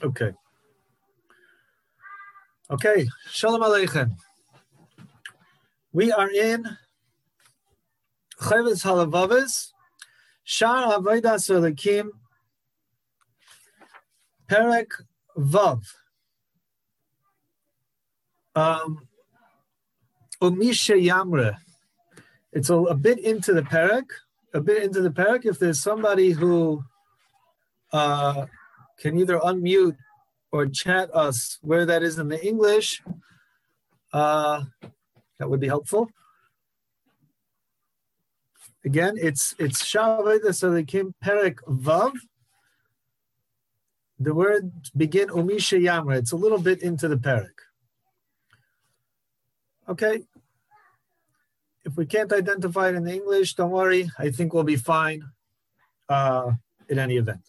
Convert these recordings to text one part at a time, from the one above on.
Okay. Okay. Shalom Aleichem. We are in Chovos HaLevavos, Sha'ar Avodas Elokim, Perek Vav. Umisha Yamre. It's a bit into the Perek. If there's somebody who can either unmute or chat us where that is in the English, that would be helpful. Again, it's Sha'ar Avodas Elokim Perek Vav. The words begin Umisha Yamre. It's a little bit into the Perek. Okay. If we can't identify it in the English, don't worry. I think we'll be fine in any event.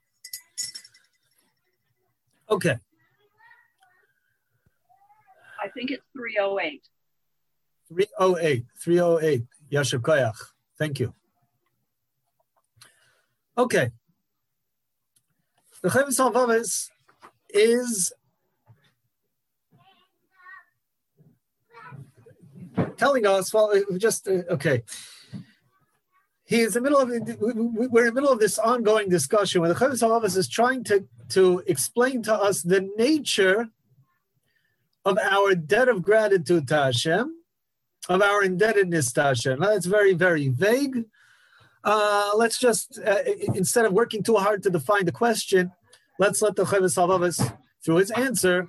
Okay. I think it's 308. 308. Yasher Koyach. Thank you. Okay. The Chovos HaLevavos is telling us, we're in the middle of this ongoing discussion where the Chovos HaLevavos is trying to explain to us the nature of our debt of gratitude to Hashem, of our indebtedness to Hashem. Now, it's very, very vague. Let's just, instead of working too hard to define the question, let's let the Chovos HaLevavos, through his answer,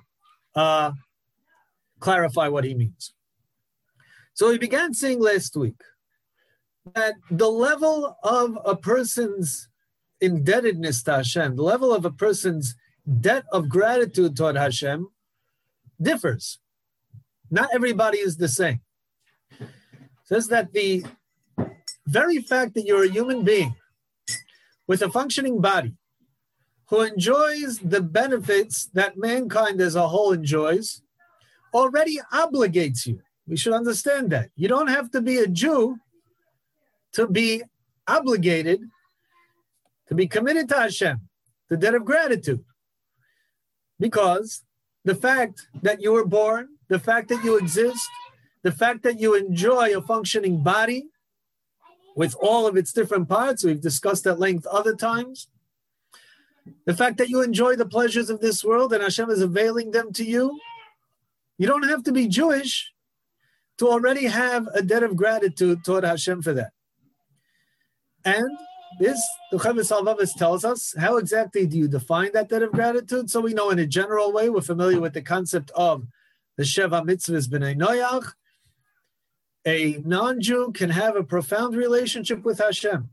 clarify what he means. So we began saying last week that the level of a person's indebtedness to Hashem, the level of a person's debt of gratitude toward Hashem differs. Not everybody is the same. It says that the very fact that you're a human being with a functioning body who enjoys the benefits that mankind as a whole enjoys already obligates you. We should understand that. You don't have to be a Jew to be obligated, to be committed to Hashem, the debt of gratitude. Because the fact that you were born, the fact that you exist, the fact that you enjoy a functioning body with all of its different parts, we've discussed at length other times, the fact that you enjoy the pleasures of this world and Hashem is availing them to you, you don't have to be Jewish to already have a debt of gratitude toward Hashem for that. And this, the Chovos HaLevavos tells us, how exactly do you define that debt of gratitude? So we know in a general way, we're familiar with the concept of the Sheva Mitzvahs B'nai Noach. A non-Jew can have a profound relationship with Hashem.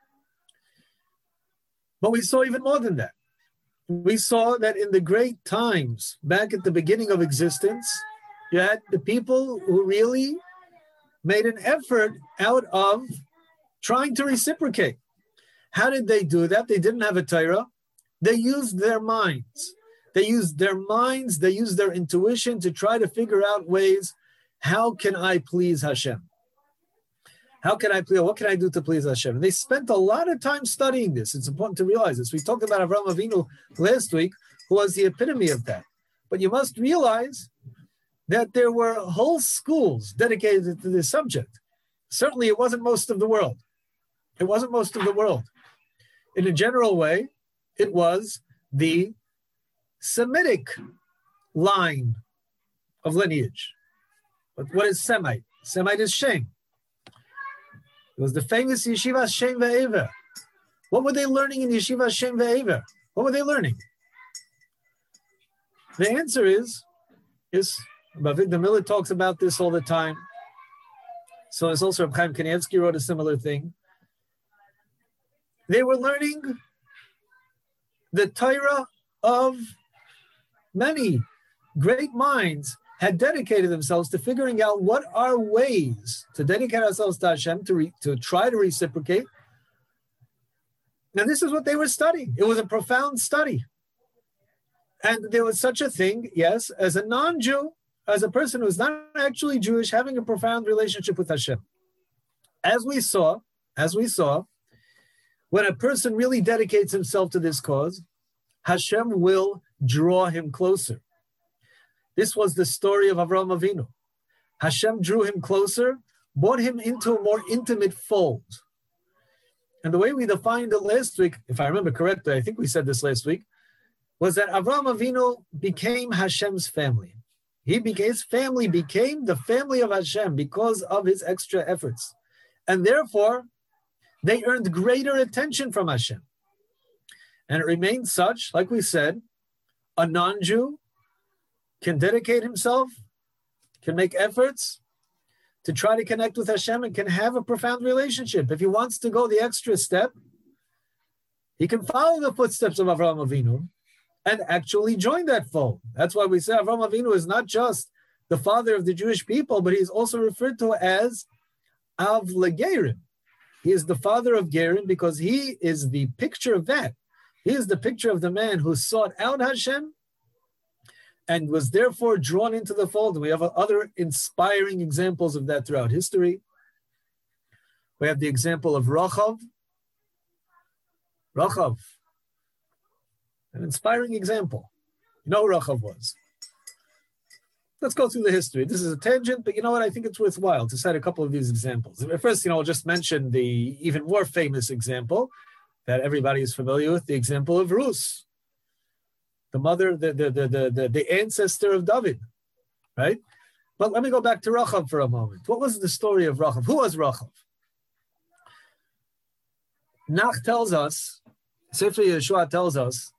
But we saw even more than that. We saw that in the great times, back at the beginning of existence, you had the people who really made an effort out of trying to reciprocate. How did they do that? They didn't have a Torah. They used their minds. They used their intuition to try to figure out ways, how can I please Hashem? What can I do to please Hashem? And they spent a lot of time studying this. It's important to realize this. We talked about Avraham Avinu last week, who was the epitome of that. But you must realize that there were whole schools dedicated to this subject. Certainly, it wasn't most of the world. In a general way, it was the Semitic line of lineage. But what is Semite? Semite is Shem. It was the famous Yeshiva Shem Ve'ever. What were they learning in Yeshiva Shem Ve'ever? What were they learning? The answer is Victor Miller talks about this all the time. So there's also Reb Chaim Kanievsky wrote a similar thing. They were learning the Torah of many great minds had dedicated themselves to figuring out what are ways to dedicate ourselves to Hashem, to try to reciprocate. And this is what they were studying. It was a profound study. And there was such a thing, yes, as a non-Jew, as a person who's not actually Jewish, having a profound relationship with Hashem. As we saw, when a person really dedicates himself to this cause, Hashem will draw him closer. This was the story of Avraham Avinu. Hashem drew him closer, brought him into a more intimate fold. And the way we defined it last week, if I remember correctly, I think we said this last week, was that Avraham Avinu became Hashem's family. His family became the family of Hashem because of his extra efforts. And therefore, they earned greater attention from Hashem. And it remains such, like we said, a non-Jew can dedicate himself, can make efforts to try to connect with Hashem and can have a profound relationship. If he wants to go the extra step, he can follow the footsteps of Avraham Avinu and actually join that fold. That's why we say Avraham Avinu is not just the father of the Jewish people, but he's also referred to as Av LeGerim. He is the father of Gerim because he is the picture of that. He is the picture of the man who sought out Hashem and was therefore drawn into the fold. And we have other inspiring examples of that throughout history. We have the example of Rachav. Rachav, an inspiring example. You know who Rachav was. Let's go through the history. This is a tangent, but you know what? I think it's worthwhile to cite a couple of these examples. First, I'll just mention the even more famous example that everybody is familiar with, the example of Rus, the mother, the ancestor of David, right? But let me go back to Rachav for a moment. What was the story of Rachav? Who was Rachav? Nach tells us, Sefer Yeshua tells us,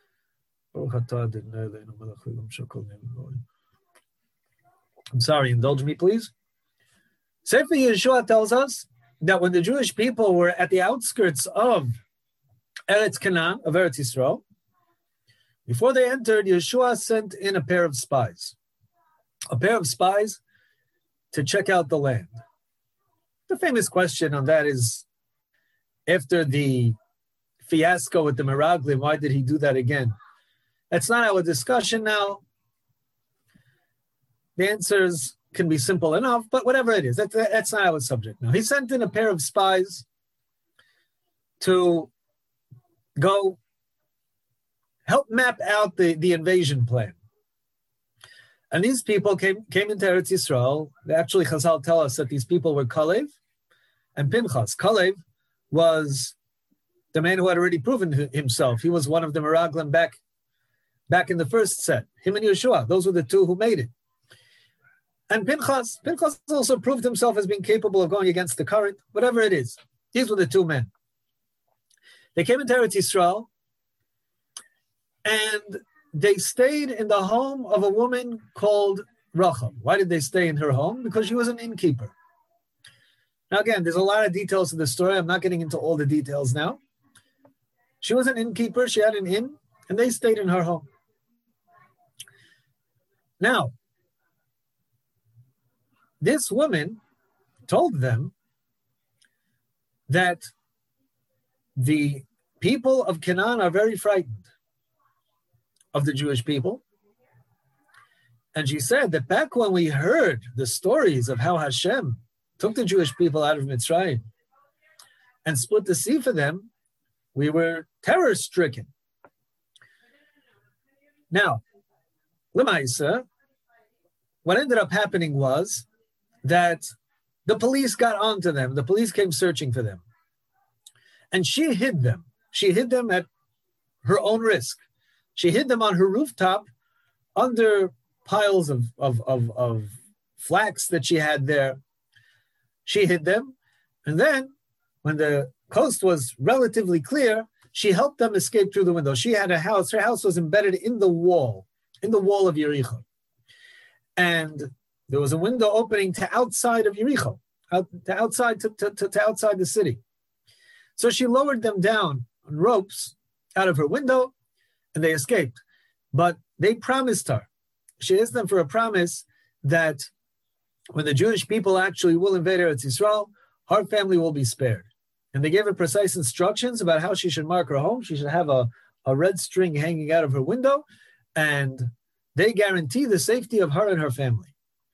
I'm sorry, indulge me, please. Sefer Yeshua tells us that when the Jewish people were at the outskirts of Eretz Canaan, of Eretz Yisrael, before they entered, Yeshua sent in a pair of spies to check out the land. The famous question on that is, after the fiasco with the Meraglim, why did he do that again? That's not our discussion now. The answers can be simple enough, but whatever it is, that's not our subject now. He sent in a pair of spies to go help map out the invasion plan. And these people came into Eretz Yisrael. Actually, Chazal tell us that these people were Kalev and Pinchas. Kalev was the man who had already proven himself. He was one of the Meraglim back in the first set. Him and Yeshua, those were the two who made it. And Pinchas also proved himself as being capable of going against the current, whatever it is. These were the two men. They came into Eretz Yisrael, and they stayed in the home of a woman called Rachav. Why did they stay in her home? Because she was an innkeeper. Now, again, there's a lot of details to the story. I'm not getting into all the details now. She was an innkeeper. She had an inn, and they stayed in her home. Now, this woman told them that the people of Canaan are very frightened of the Jewish people. And she said that back when we heard the stories of how Hashem took the Jewish people out of Mitzrayim and split the sea for them, we were terror-stricken. Now, Lemaisa, what ended up happening was that the police got onto them. The police came searching for them. And she hid them. She hid them at her own risk. She hid them on her rooftop under piles of flax that she had there. She hid them. And then when the coast was relatively clear, she helped them escape through the window. She had a house. Her house was embedded in the wall of Yericho. And there was a window opening to outside of Yericho, to outside the city. So she lowered them down on ropes out of her window, and they escaped. But they promised her. She asked them for a promise that when the Jewish people actually will invade Eretz Yisrael, her family will be spared. And they gave her precise instructions about how she should mark her home. She should have a red string hanging out of her window, and they guarantee the safety of her and her family.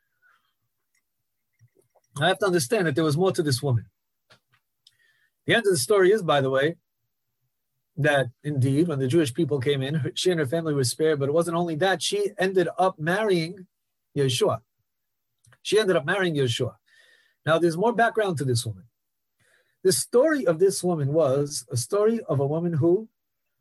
I have to understand that there was more to this woman. The end of the story is, by the way, that indeed, when the Jewish people came in, she and her family were spared, but it wasn't only that, she ended up marrying Yeshua. Now, there's more background to this woman. The story of this woman was a story of a woman who,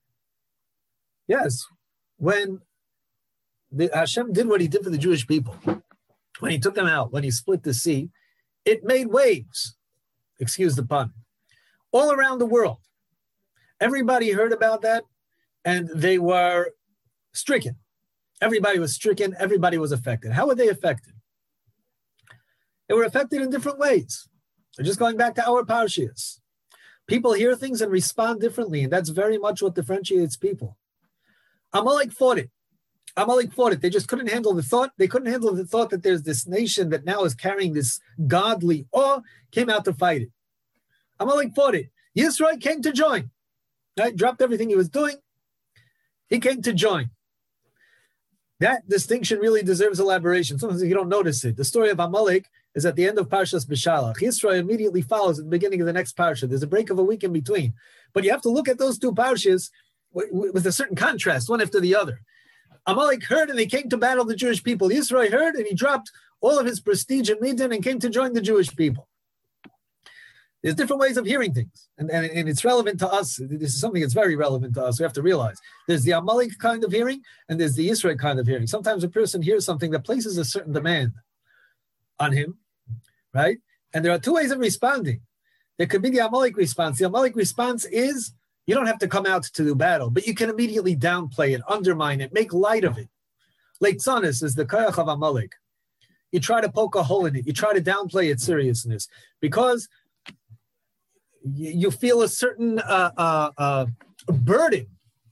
yes, when Hashem did what he did for the Jewish people, when he took them out, when he split the sea, it made waves, excuse the pun, all around the world. Everybody heard about that, and they were stricken. Everybody was stricken. Everybody was affected. How were they affected? They were affected in different ways. Just going back to our parshas. People hear things and respond differently, and that's very much what differentiates people. Amalek fought it. They just couldn't handle the thought. They couldn't handle the thought that there's this nation that now is carrying this godly awe, came out to fight it. Amalek fought it. Yisro came to join. Right? Dropped everything he was doing. He came to join. That distinction really deserves elaboration. Sometimes you don't notice it. The story of Amalek is at the end of Parshas Beshalach. Yisro immediately follows at the beginning of the next parsha. There's a break of a week in between. But you have to look at those two parshas with a certain contrast, one after the other. Amalek heard and he came to battle the Jewish people. Yisro heard and he dropped all of his prestige in Midian and came to join the Jewish people. There's different ways of hearing things, and it's relevant to us. This is something that's very relevant to us. We have to realize there's the Amalek kind of hearing and there's the Yisro kind of hearing. Sometimes a person hears something that places a certain demand on him, right? And there are two ways of responding. There could be the Amalek response. The Amalek response is you don't have to come out to do battle, but you can immediately downplay it, undermine it, make light of it. Leitzanis is the koyach of Amalek. You try to poke a hole in it. You try to downplay its seriousness because you feel a certain burden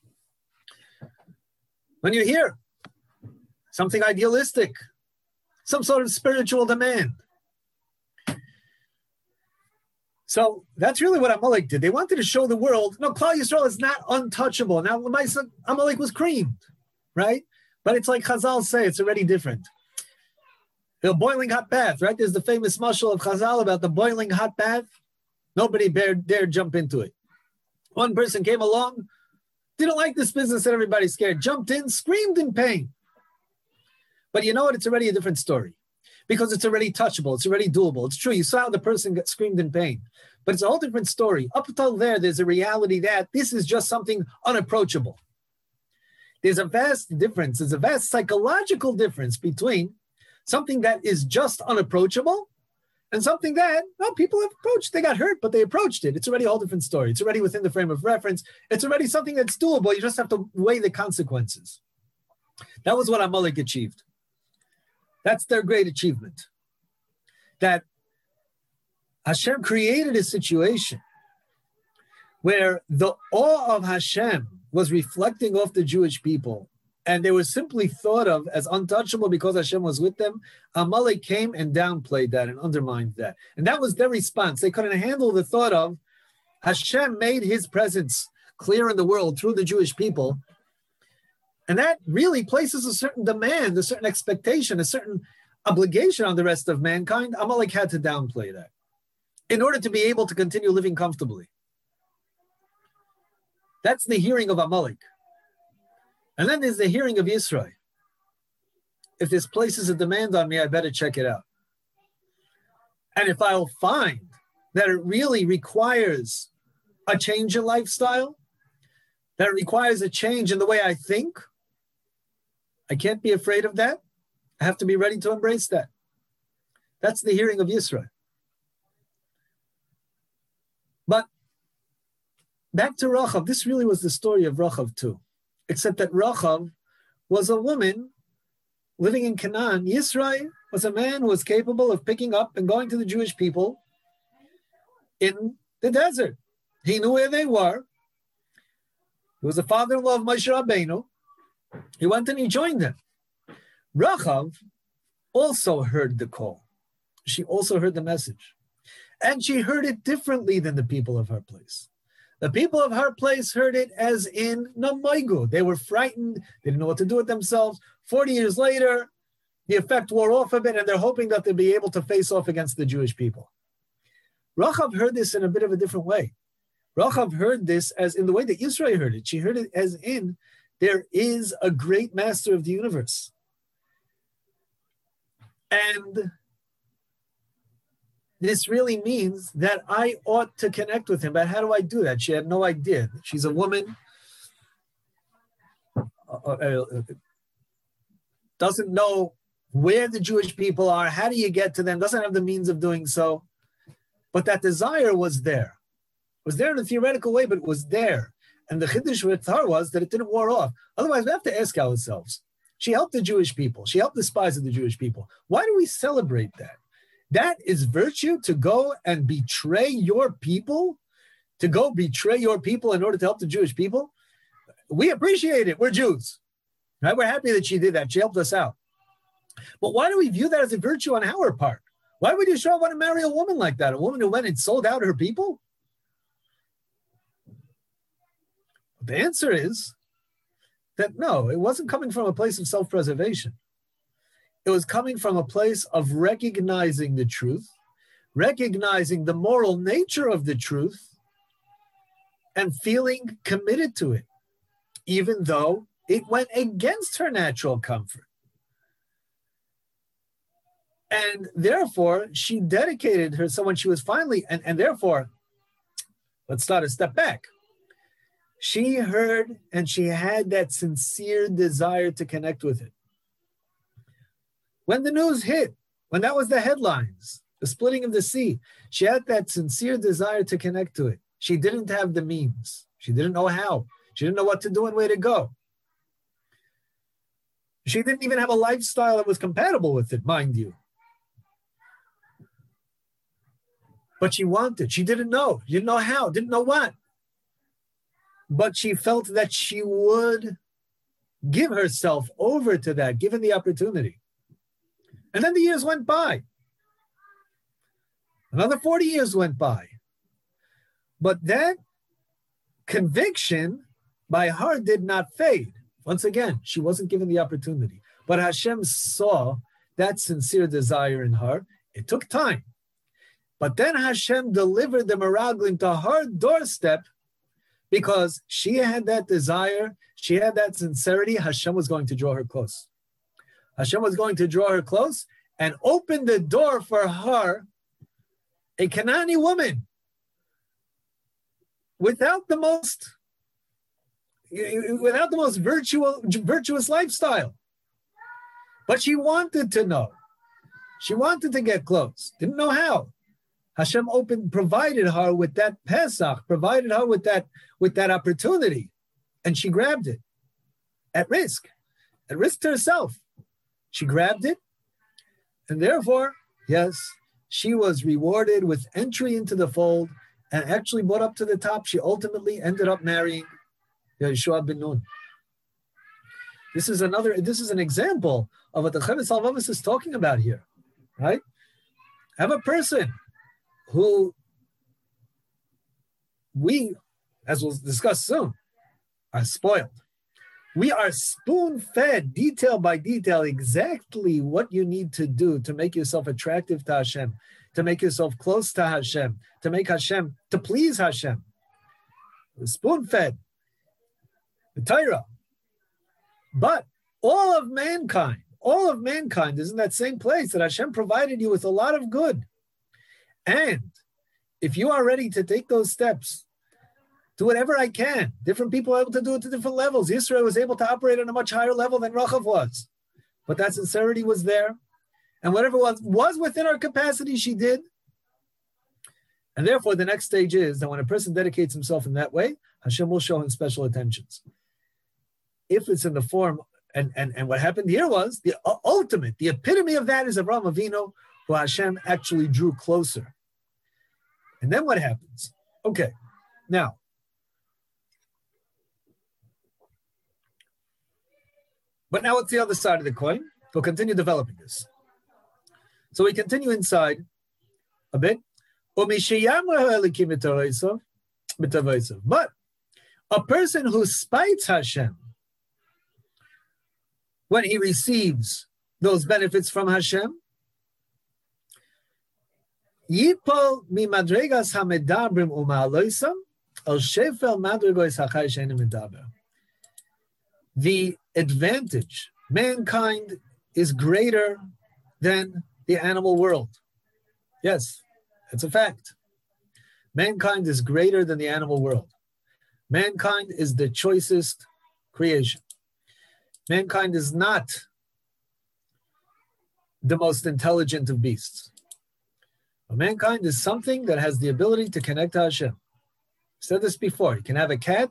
when you hear something idealistic, some sort of spiritual demand. So that's really what Amalek did. They wanted to show the world, no, Klal Yisrael is not untouchable. Now, Amalek was creamed, right? But it's like Chazal say, it's already different. The boiling hot bath, right? There's the famous mashal of Chazal about the boiling hot bath. Nobody dared jump into it. One person came along, didn't like this business, and everybody's scared. Jumped in, screamed in pain. But you know what? It's already a different story because it's already touchable. It's already doable. It's true. You saw how the person got screamed in pain. But it's a whole different story. Up until there's a reality that this is just something unapproachable. There's a vast difference. There's a vast psychological difference between something that is just unapproachable and something that, well, people have approached. They got hurt, but they approached it. It's already a whole different story. It's already within the frame of reference. It's already something that's doable. You just have to weigh the consequences. That was what Amalek achieved. That's their great achievement. That Hashem created a situation where the awe of Hashem was reflecting off the Jewish people, and they were simply thought of as untouchable because Hashem was with them. Amalek came and downplayed that and undermined that. And that was their response. They couldn't handle the thought of Hashem made his presence clear in the world through the Jewish people. And that really places a certain demand, a certain expectation, a certain obligation on the rest of mankind. Amalek had to downplay that in order to be able to continue living comfortably. That's the hearing of Amalek. And then there's the hearing of Yisro. If this places a demand on me, I better check it out. And if I'll find that it really requires a change in lifestyle, that it requires a change in the way I think, I can't be afraid of that. I have to be ready to embrace that. That's the hearing of Yisro. But back to Rachav, this really was the story of Rachav too. Except that Rachav was a woman living in Canaan. Yisro was a man who was capable of picking up and going to the Jewish people in the desert. He knew where they were. He was the father-in-law of Moshe Rabbeinu. He went and he joined them. Rachav also heard the call. She also heard the message. And she heard it differently than the people of her place. The people of her place heard it as in Namoigu. They were frightened. They didn't know what to do with themselves. 40 years later, the effect wore off a bit, and they're hoping that they'll be able to face off against the Jewish people. Rachav heard this in a bit of a different way. Rachav heard this as in the way that Yisro heard it. She heard it as in, there is a great master of the universe. And this really means that I ought to connect with him. But how do I do that? She had no idea. She's a woman, doesn't know where the Jewish people are. How do you get to them? Doesn't have the means of doing so. But that desire was there. It was there in a theoretical way, but it was there. And the chiddush with her was that it didn't wear off. Otherwise, we have to ask ourselves. She helped the Jewish people. She helped the spies of the Jewish people. Why do we celebrate that? That is virtue, to go and betray your people, to go betray your people in order to help the Jewish people. We appreciate it. We're Jews. Right? We're happy that she did that. She helped us out. But why do we view that as a virtue on our part? Why would Yisrael want to marry a woman like that? A woman who went and sold out her people? The answer is that no, it wasn't coming from a place of self-preservation. It was coming from a place of recognizing the truth, recognizing the moral nature of the truth, and feeling committed to it, even though it went against her natural comfort. And therefore, she dedicated herself when she was finally, and therefore, let's start a step back. She heard and she had that sincere desire to connect with it. When the news hit, when that was the headlines, the splitting of the sea, she had that sincere desire to connect to it. She didn't have the means. She didn't know how. She didn't know what to do and where to go. She didn't even have a lifestyle that was compatible with it, mind you. But she wanted. She didn't know. She didn't know how. Didn't know what. But she felt that she would give herself over to that, given the opportunity. And then the years went by. Another 40 years went by. But that conviction by her did not fade. Once again, she wasn't given the opportunity. But Hashem saw that sincere desire in her. It took time. But then Hashem delivered the Meraglim to her doorstep because she had that desire, she had that sincerity. Hashem was going to draw her close. Hashem was going to draw her close and open the door for her, a Canaanite woman, without the most virtuous lifestyle. But she wanted to know. She wanted to get close. Didn't know how. Hashem provided her with that Pesach, provided her with that opportunity, and she grabbed it at risk to herself. She grabbed it, and therefore, yes, she was rewarded with entry into the fold and actually brought up to the top. She ultimately ended up marrying Yeshua ben Nun. This is an example of what the Cheves HaLevavos is talking about here, right? Have a person who we, as we'll discuss soon, are spoiled. We are spoon-fed, detail by detail, exactly what you need to do to make yourself attractive to Hashem, to make yourself close to Hashem, to please Hashem. We're spoon-fed, the Torah. But all of mankind is in that same place that Hashem provided you with a lot of good. And if you are ready to take those steps, do whatever I can. Different people are able to do it to different levels. Israel was able to operate on a much higher level than Rachav was. But that sincerity was there. And whatever was within her capacity, she did. And therefore, the next stage is that when a person dedicates himself in that way, Hashem will show him special attentions. If it's in the form, and what happened here was, the ultimate, the epitome of that is Avraham Avinu, who Hashem actually drew closer. And then what happens? Okay, now, but now it's the other side of the coin. We'll continue developing this. So we continue inside a bit. But a person who spites Hashem when he receives those benefits from Hashem, Yipol mi madregas hamedabrim uma'aloisam The advantage, mankind is greater than the animal world. Yes, it's a fact. Mankind is greater than the animal world. Mankind is the choicest creation. Mankind is not the most intelligent of beasts. But mankind is something that has the ability to connect to Hashem. I said this before. You can have a cat.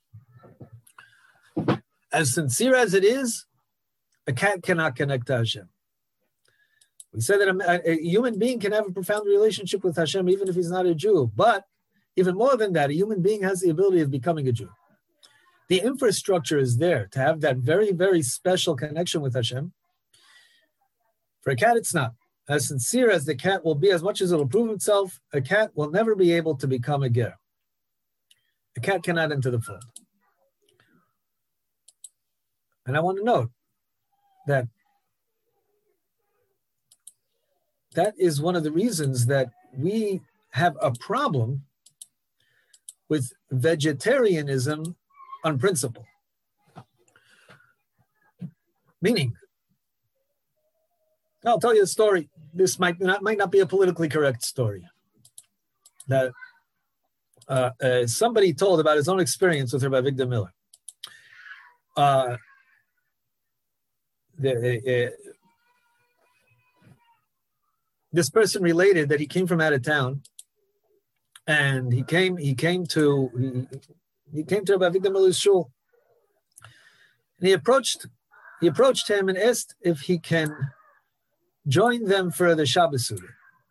As sincere as it is, a cat cannot connect to Hashem. We said that a human being can have a profound relationship with Hashem even if he's not a Jew. But even more than that, a human being has the ability of becoming a Jew. The infrastructure is there to have that very, very special connection with Hashem. For a cat, it's not. As sincere as the cat will be, as much as it'll prove itself, a cat will never be able to become a ger. A cat cannot enter the fold. And I want to note that that is one of the reasons that we have a problem with vegetarianism on principle. Meaning, I'll tell you a story. This might not be a politically correct story. That somebody told about his own experience with Rabbi Avigdor Miller. This person related that he came from out of town, and he came to Rabbi Avigdor Miller's shul, and he approached him and asked if he can join them for the Shabbos Suda.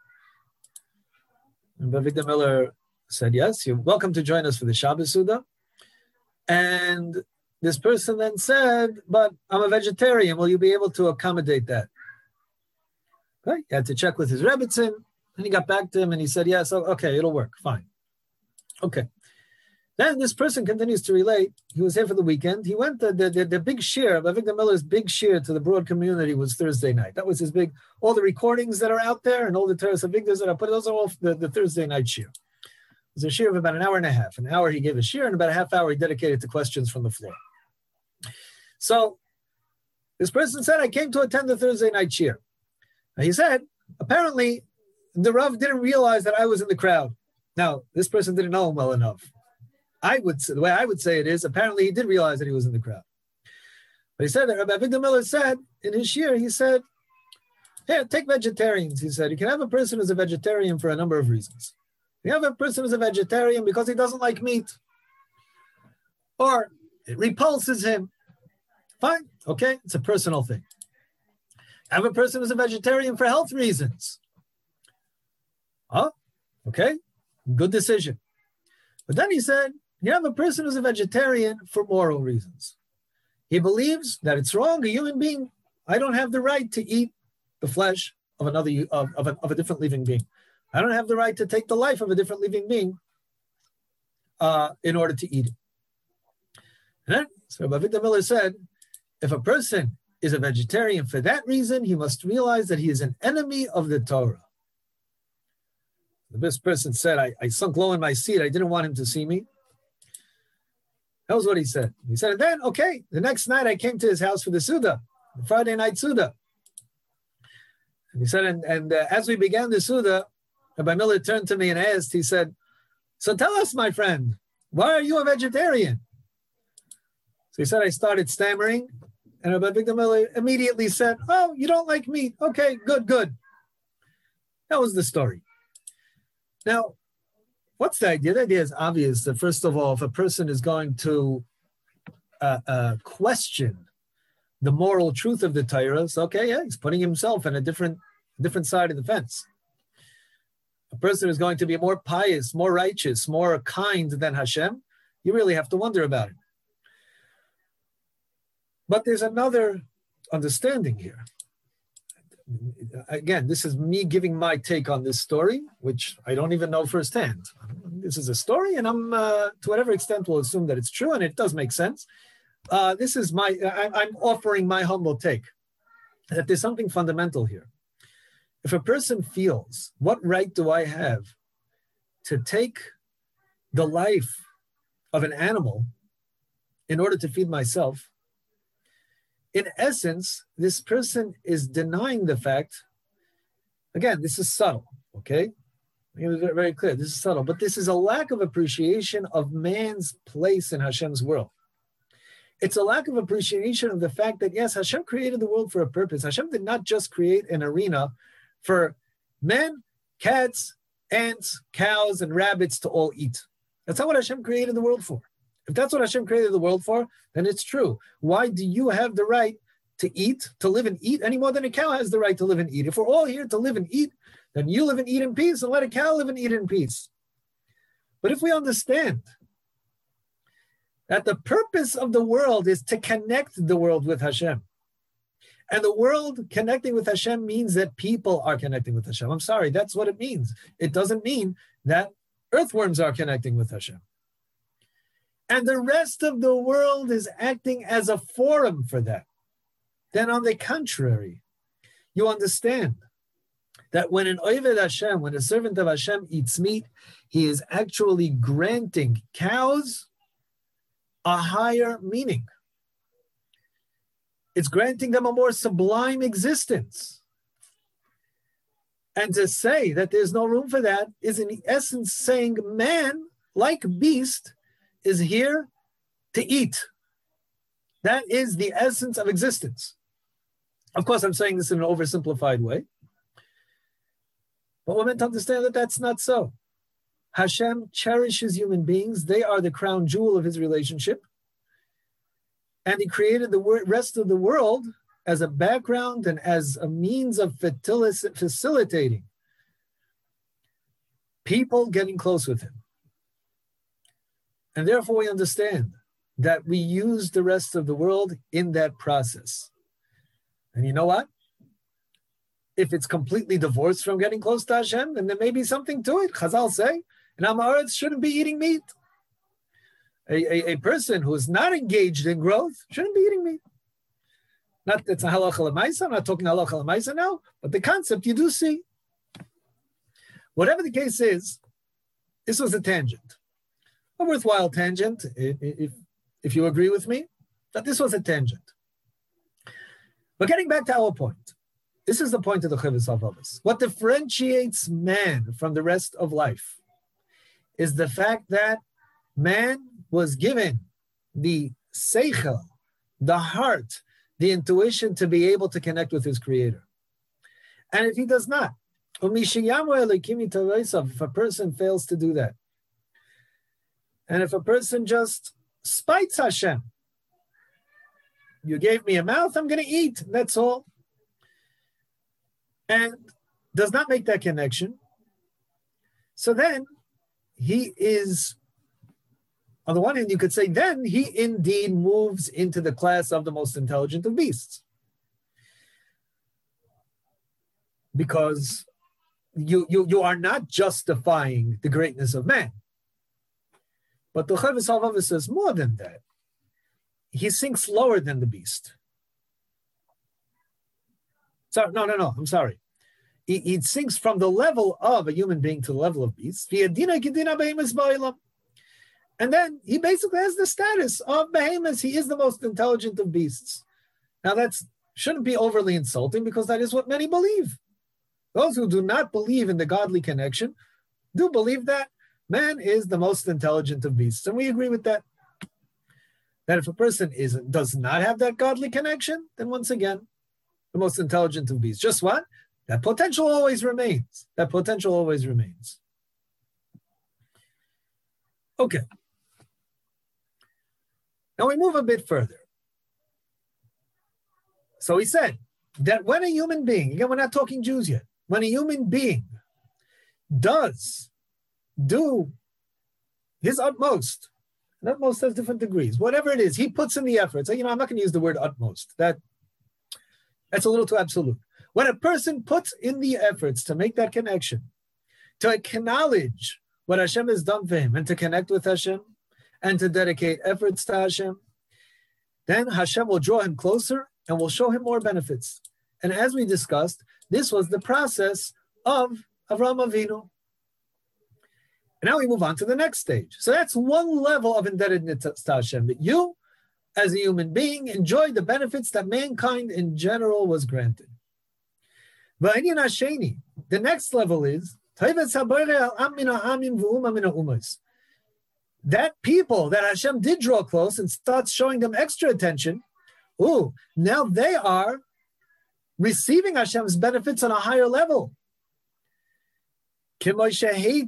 And Rabbi Avigdor Miller said, yes, you're welcome to join us for the Shabbos Suda. And this person then said, but I'm a vegetarian. Will you be able to accommodate that? Okay. He had to check with his Rebbitzin, and he got back to him and he said, yes, okay, it'll work, fine. Okay. Then this person continues to relate. He was here for the weekend. He went to the big shir, Avigdor Miller's big shir to the broad community was Thursday night. That was his big, all the recordings that are out there and all the Teres Avigdors that I put, those are all the Thursday night shir. It was a shir of about an hour and a half. An hour he gave a shir, and about a half hour he dedicated to questions from the floor. So this person said, I came to attend the Thursday night shir. Now he said, apparently the Rav didn't realize that I was in the crowd. Now, this person didn't know him well enough. The way I would say it is, apparently he did realize that he was in the crowd. But he said that Rabbi Avigdor Miller said in his shir, he said, here, take vegetarians. He said, you can have a person who's a vegetarian for a number of reasons. You have a person who's a vegetarian because he doesn't like meat, or it repulses him. Fine, okay, it's a personal thing. Have a person who's a vegetarian for health reasons. Oh, okay, good decision. But then he said, you have a person who's a vegetarian for moral reasons. He believes that it's wrong, a human being, I don't have the right to eat the flesh of a different living being. I don't have the right to take the life of a different living being in order to eat it. And then, so Avigdor Miller said, if a person is a vegetarian for that reason, he must realize that he is an enemy of the Torah. This person said, I sunk low in my seat. I didn't want him to see me. That was what he said. He said, and then, okay, the next night I came to his house for the Suda, the Friday night Suda. And he said, and as we began the Suda, Rabbi Miller turned to me and asked, he said, so tell us, my friend, why are you a vegetarian? So he said, I started stammering, and Rabbi Avigdor Miller immediately said, oh, you don't like meat. Okay, good. That was the story. Now, what's the idea? The idea is obvious that, first of all, if a person is going to question the moral truth of the Torah, so okay, yeah, he's putting himself in a different side of the fence. A person is going to be more pious, more righteous, more kind than Hashem. You really have to wonder about it. But there's another understanding here. Again, this is me giving my take on this story, which I don't even know firsthand. This is a story, and I'm, to whatever extent, will assume that it's true, and it does make sense. This is I'm offering my humble take, that there's something fundamental here. If a person feels, what right do I have to take the life of an animal in order to feed myself, in essence, this person is denying the fact, again, this is subtle, okay? It was very clear, this is subtle, but this is a lack of appreciation of man's place in Hashem's world. It's a lack of appreciation of the fact that, yes, Hashem created the world for a purpose. Hashem did not just create an arena for men, cats, ants, cows, and rabbits to all eat. That's not what Hashem created the world for. If that's what Hashem created the world for, then it's true. Why do you have the right to eat, to live and eat, any more than a cow has the right to live and eat? If we're all here to live and eat, then you live and eat in peace and let a cow live and eat in peace. But if we understand that the purpose of the world is to connect the world with Hashem, and the world connecting with Hashem means that people are connecting with Hashem. I'm sorry, that's what it means. It doesn't mean that earthworms are connecting with Hashem. And the rest of the world is acting as a forum for that. Then on the contrary, you understand that when an Oved Hashem, when a servant of Hashem eats meat, he is actually granting cows a higher meaning. It's granting them a more sublime existence. And to say that there's no room for that is in essence saying man, like beast, is here to eat. That is the essence of existence. Of course, I'm saying this in an oversimplified way. But we're meant to understand that that's not so. Hashem cherishes human beings. They are the crown jewel of his relationship. And he created the rest of the world as a background and as a means of facilitating people getting close with him. And therefore we understand that we use the rest of the world in that process. And you know what? If it's completely divorced from getting close to Hashem, then there may be something to it. Chazal say, and Amaretz shouldn't be eating meat. A person who is not engaged in growth shouldn't be eating meat. Not that's a halacha l'maisa. I'm not talking halacha l'maisa now, but the concept you do see. Whatever the case is, this was a tangent, a worthwhile tangent, if you agree with me, that this was a tangent. But getting back to our point, this is the point of the Chovos HaLevavos. What differentiates man from the rest of life is the fact that man was given the seichel, the heart, the intuition to be able to connect with his creator. And if he does not, if a person fails to do that, and if a person just spites Hashem, you gave me a mouth, I'm going to eat, that's all, and does not make that connection, so then he is, on the one hand, you could say, then he indeed moves into the class of the most intelligent of beasts. Because you are not justifying the greatness of man. But the Chovos HaLevavos says more than that. He sinks lower than the beast. So, no, I'm sorry. He sinks from the level of a human being to the level of beasts. And then he basically has the status of behemoths. He is the most intelligent of beasts. Now that shouldn't be overly insulting because that is what many believe. Those who do not believe in the godly connection do believe that man is the most intelligent of beasts. And we agree with that. That if a person does not have that godly connection, then once again, the most intelligent of beasts. Just what? That potential always remains. That potential always remains. Okay. Now we move a bit further. So he said that when a human being, again, we're not talking Jews yet, when a human being does do his utmost, and utmost has different degrees, whatever it is, he puts in the effort. So, I'm not going to use the word utmost. That's a little too absolute. When a person puts in the efforts to make that connection, to acknowledge what Hashem has done for him and to connect with Hashem and to dedicate efforts to Hashem, then Hashem will draw him closer and will show him more benefits. And as we discussed, this was the process of Avraham Avinu. And now we move on to the next stage. So that's one level of indebtedness to Hashem, that you, as a human being, enjoy the benefits that mankind in general was granted. The next level is that people that Hashem did draw close and starts showing them extra attention. Now they are receiving Hashem's benefits on a higher level. This was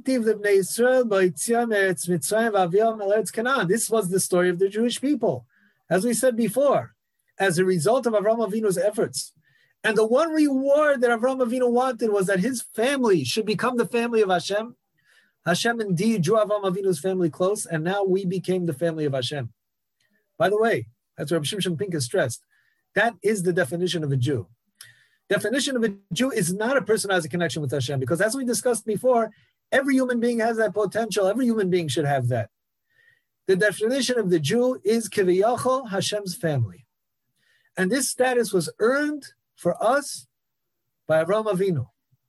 the story of the Jewish people, as we said before, as a result of Avraham Avinu's efforts. And the one reward that Avraham Avinu wanted was that his family should become the family of Hashem. Hashem indeed drew Avraham Avinu's family close, and now we became the family of Hashem. By the way, as Rabbi Shimshon Pinkus stressed, that is the definition of a Jew. Definition of a Jew is not a person who has a connection with Hashem, because as we discussed before, every human being has that potential. Every human being should have that. The definition of the Jew is Kiviyachol, Hashem's family. And this status was earned for us by Avraham Avinu.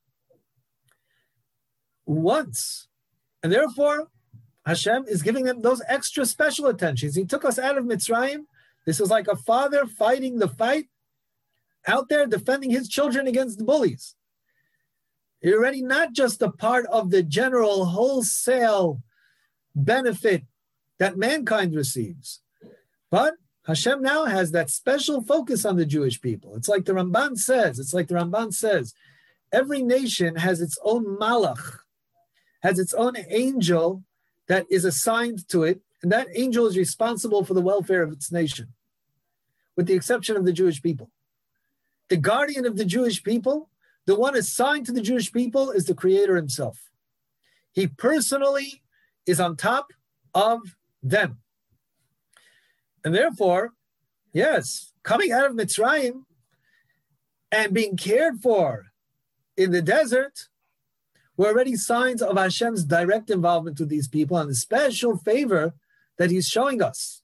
Once. And therefore, Hashem is giving them those extra special attentions. He took us out of Mitzrayim. This is like a father fighting the fight, out there defending his children against the bullies. You're already not just a part of the general wholesale benefit that mankind receives, but Hashem now has that special focus on the Jewish people. It's like the Ramban says, every nation has its own malach, has its own angel that is assigned to it, and that angel is responsible for the welfare of its nation, with the exception of the Jewish people. The guardian of the Jewish people, the one assigned to the Jewish people, is the Creator himself. He personally is on top of them. And therefore, yes, coming out of Mitzrayim and being cared for in the desert were already signs of Hashem's direct involvement with these people and the special favor that he's showing us.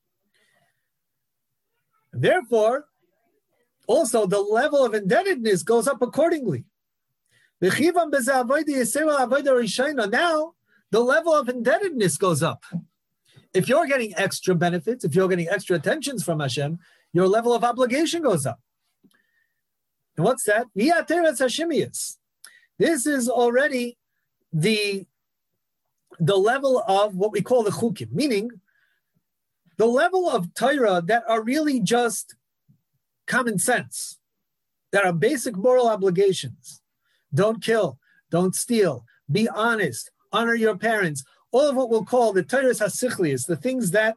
And therefore, also the level of indebtedness goes up accordingly. Now, the level of indebtedness goes up. If you're getting extra benefits, if you're getting extra attentions from Hashem, your level of obligation goes up. And what's that? This is already the level of what we call the chukim, meaning the level of Torah that are really just common sense, that are basic moral obligations. Don't kill, don't steal, be honest, honor your parents. All of what we'll call the Torah's hasichlius, the things that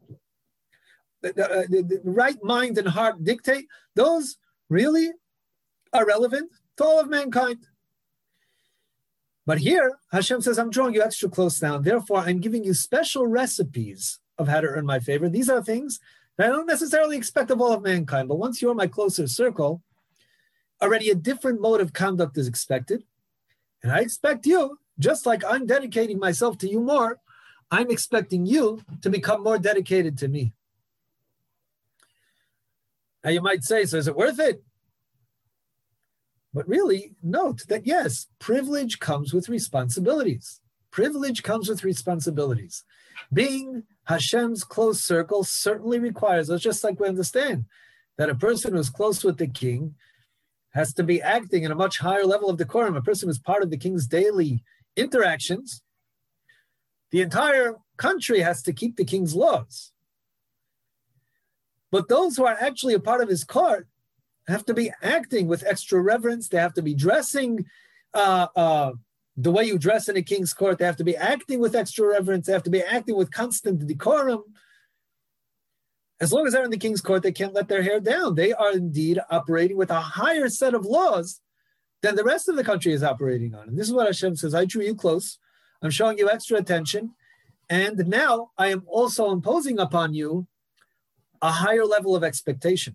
the right mind and heart dictate, those really are relevant to all of mankind. But here, Hashem says, I'm drawing you extra close now. Therefore, I'm giving you special recipes of how to earn my favor. These are things that I don't necessarily expect of all of mankind. But once you're in my closer circle, already a different mode of conduct is expected. And I expect you, just like I'm dedicating myself to you more, I'm expecting you to become more dedicated to me. Now you might say, so is it worth it? But really, note that yes, privilege comes with responsibilities. Privilege comes with responsibilities. Being Hashem's close circle certainly requires us, just like we understand that a person who's close with the king has to be acting in a much higher level of decorum. A person who's part of the king's daily interactions, the entire country has to keep the king's laws. But those who are actually a part of his court have to be acting with extra reverence. They have to be dressing the way you dress in a king's court. They have to be acting with extra reverence. They have to be acting with constant decorum. As long as they're in the king's court, they can't let their hair down. They are indeed operating with a higher set of laws than the rest of the country is operating on. And this is what Hashem says, I drew you close. I'm showing you extra attention. And now I am also imposing upon you a higher level of expectation.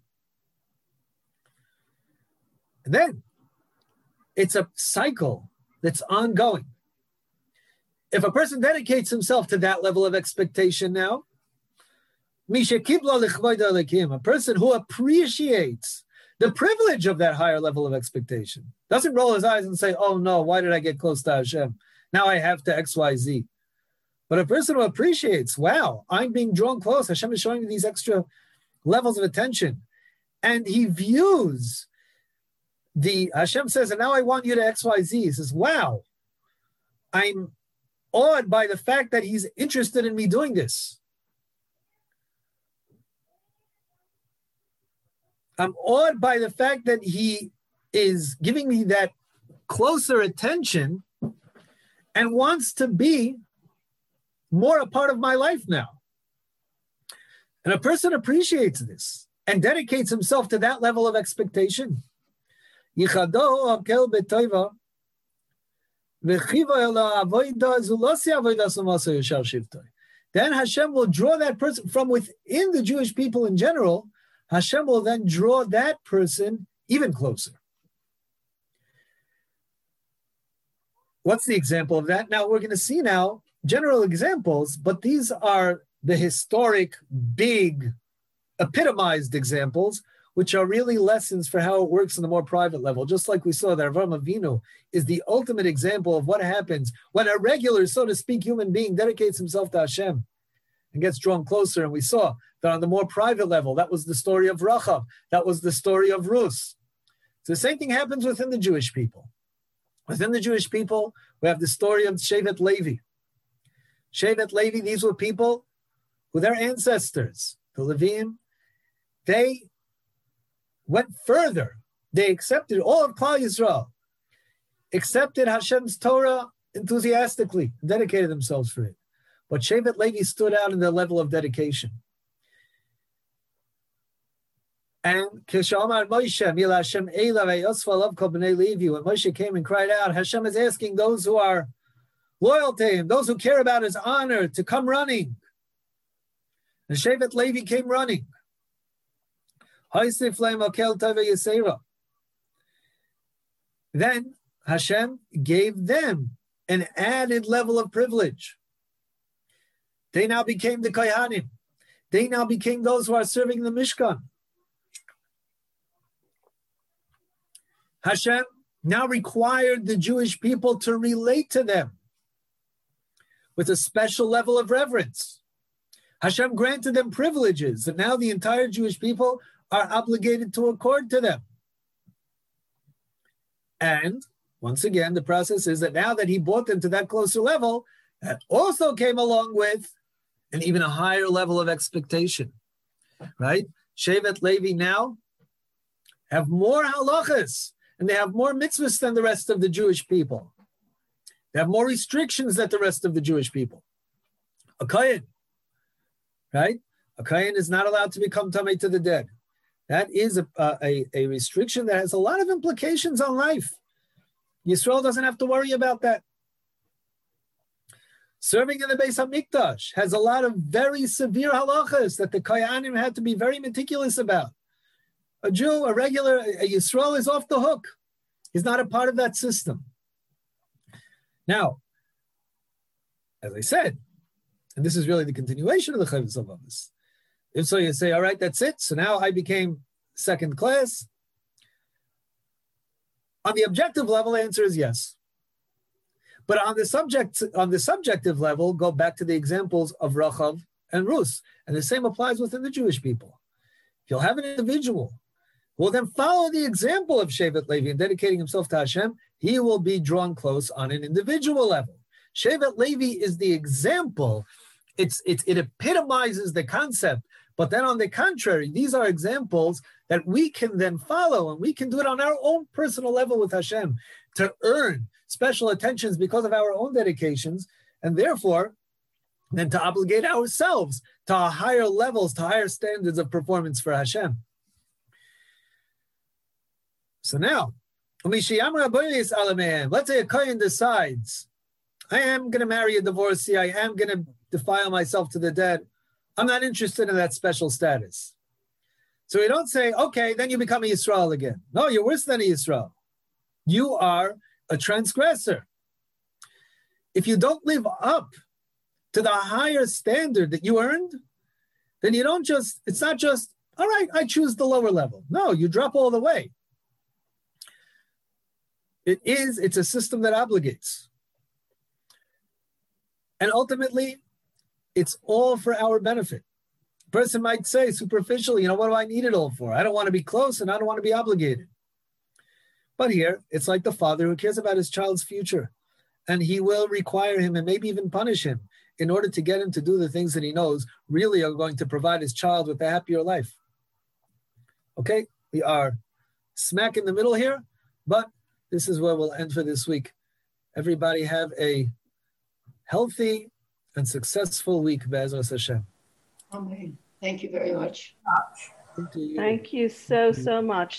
And then it's a cycle that's ongoing. If a person dedicates himself to that level of expectation now, a person who appreciates the privilege of that higher level of expectation, doesn't roll his eyes and say, oh no, why did I get close to Hashem? now I have to XYZ. But a person who appreciates, wow, I'm being drawn close. Hashem is showing me these extra levels of attention. And he views Hashem says, and now I want you to XYZ. He says, wow, I'm awed by the fact that he's interested in me doing this. I'm awed by the fact that he is giving me that closer attention and wants to be more a part of my life now. And a person appreciates this and dedicates himself to that level of expectation. Then Hashem will draw that person from within the Jewish people in general. Hashem will then draw that person even closer. What's the example of that? Now we're going to see now general examples, but these are the historic, big, epitomized examples, which are really lessons for how it works in the more private level. Just like we saw that Avraham Avinu is the ultimate example of what happens when a regular, so to speak, human being dedicates himself to Hashem and gets drawn closer. And we saw that on the more private level, that was the story of Rachav. That was the story of Rus. So the same thing happens within the Jewish people. Within the Jewish people, we have the story of Shevet Levi. Shevet Levi, these were people who their ancestors, the Levim, they went further. They accepted all of Klal Yisrael, accepted Hashem's Torah enthusiastically, dedicated themselves for it. But Shevet Levi stood out in their level of dedication. And Kishamar Moshe, Mil Hashem Eila Vayosva Kol Bnei Levi, when Moshe came and cried out, Hashem is asking those who are loyal to him, those who care about his honor, to come running. And Shevet Levi came running. Then Hashem gave them an added level of privilege. They now became the Kohanim. They now became those who are serving the Mishkan. Hashem now required the Jewish people to relate to them with a special level of reverence. Hashem granted them privileges that now the entire Jewish people are obligated to accord to them. And once again, the process is that now that he brought them to that closer level, that also came along with an even a higher level of expectation, right? Shevet Levi now have more halachas, and they have more mitzvahs than the rest of the Jewish people. They have more restrictions than the rest of the Jewish people. A kohen, right? A kohen is not allowed to become tamei to the dead. That is a restriction that has a lot of implications on life. Yisrael doesn't have to worry about that. Serving in the Beis HaMikdash has a lot of very severe halachas that the Kohanim had to be very meticulous about. A Jew, a Yisrael is off the hook. He's not a part of that system. Now, as I said, and this is really the continuation of the Chovos HaLevavos. If so, you say, all right, that's it. So now I became second class. On the objective level, the answer is yes. But on the subjective level, go back to the examples of Rachav and Rus. And the same applies within the Jewish people. If you'll have an individual who will then follow the example of Shevet Levi and dedicating himself to Hashem, he will be drawn close on an individual level. Shevet Levi is the example. It epitomizes the concept. But then on the contrary, these are examples that we can then follow, and we can do it on our own personal level with Hashem to earn special attentions because of our own dedications, and therefore then to obligate ourselves to higher levels, to higher standards of performance for Hashem. So now, let's say a kohen decides, I am going to marry a divorcee, I am going to defile myself to the dead, I'm not interested in that special status. So we don't say, okay, then you become a Yisrael again. No, you're worse than a Yisrael. You are a transgressor. If you don't live up to the higher standard that you earned, then you don't just, it's not just, all right, I choose the lower level. No, you drop all the way. It's a system that obligates. And ultimately, it's all for our benefit. A person might say superficially, what do I need it all for? I don't want to be close and I don't want to be obligated. But here, it's like the father who cares about his child's future. And he will require him and maybe even punish him in order to get him to do the things that he knows really are going to provide his child with a happier life. Okay, we are smack in the middle here, but this is where we'll end for this week. Everybody have a healthy and successful week, Be'ezras Hashem. Amen. Thank you very much. Thank you so much.